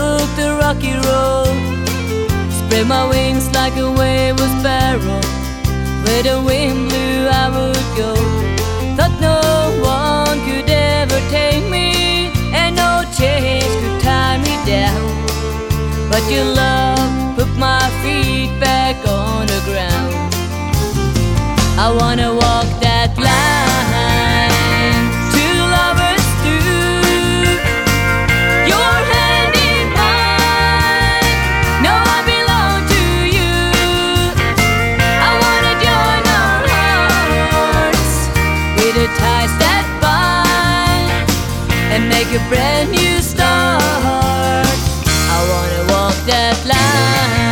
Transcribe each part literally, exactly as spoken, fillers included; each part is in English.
took the rocky road, spread my wings like a wayward sparrow. Where the wind blew I would go. Thought no one could ever take me, and no chains could tie me down. But your love put my feet back on the ground. I wanna walk that line two lovers through, your hand in mine. No, I belong to you. I wanna join our hearts with the ties that bind and make a brand new start. I wanna walk that line.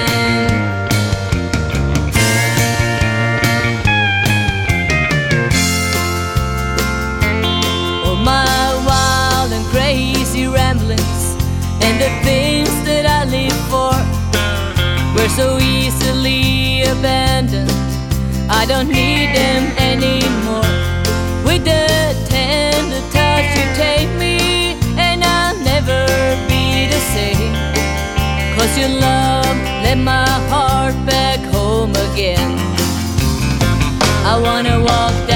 And the things that I live for were so easily abandoned. I don't need them anymore. With the tender touch you take me, and I'll never be the same. 'Cause your love led my heart back home again. I wanna walk